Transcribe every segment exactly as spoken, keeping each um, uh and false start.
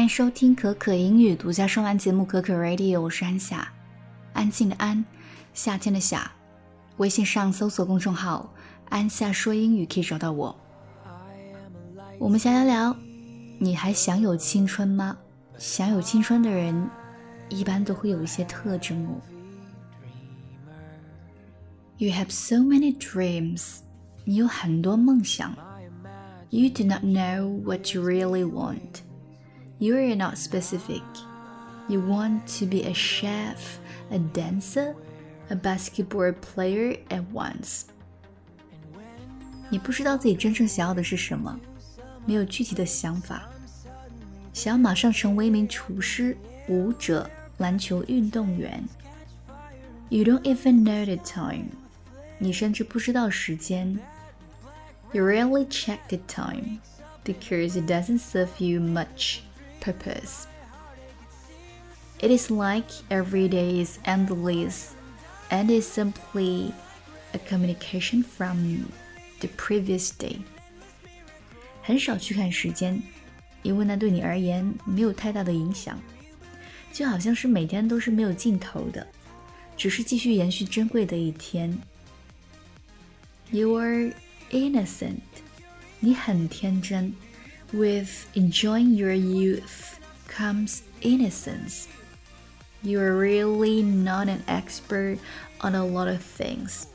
迎收听可可英语独家双栏节目可可 Radio， 我是安夏，安静的安，夏天的夏。微信上搜索公众号安夏说英语可以找到我。我们先聊聊，你还想有青春吗？想有青春的人一般都会有一些特征哦。You have so many dreams， 你有很多梦想。You do not know what you really want。You are not specific. You want to be a chef, a dancer, a basketball player at once. 你不知道自己真正想要的是什么，没有具体的想法，想要马上成为一名厨师、舞者、篮球运动员。You don't even know the time. 你甚至不知道时间。You rarely check the time because it doesn't serve you much.Purpose. It is like every day is endless and is simply a communication from the previous day. 很少去看时间，因为那对你而言没有太大的影响，就好像是每天都是没有尽头的，只是继续延续珍贵的一天。You are innocent. 你很天真。With enjoying your youth comes innocence. You are really not an expert on a lot of things.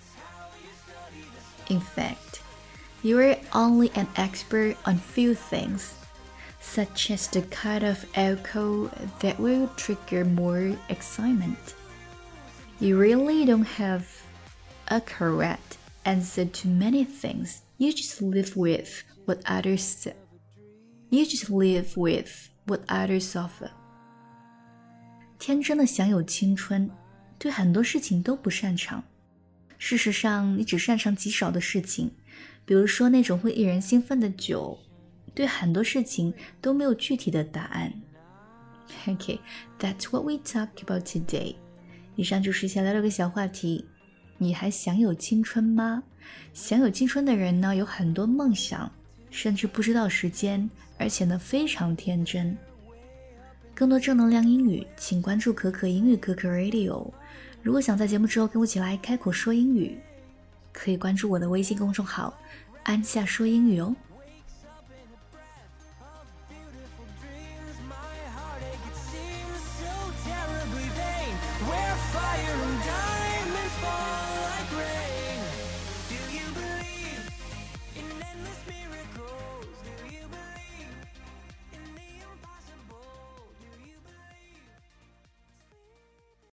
In fact, you are only an expert on few things, such as the kind of alcohol that will trigger more excitement. You really don't have a correct answer to many things. You just live with what others say. You just live with what others offer. 天真的享有青春，对很多事情都不擅长。事实上，你只擅长极少的事情，比如说那种会令人兴奋的酒，对很多事情都没有具体的答案。Okay, that's what we talk about today. 以上就是想聊聊个小话题。你还享有青春吗？享有青春的人呢，有很多梦想，甚至不知道时间，而且呢非常天真。更多正能量英语，请关注可可英语可可 Radio。 如果想在节目之后跟我一起来开口说英语，可以关注我的微信公众号安夏说英语哦。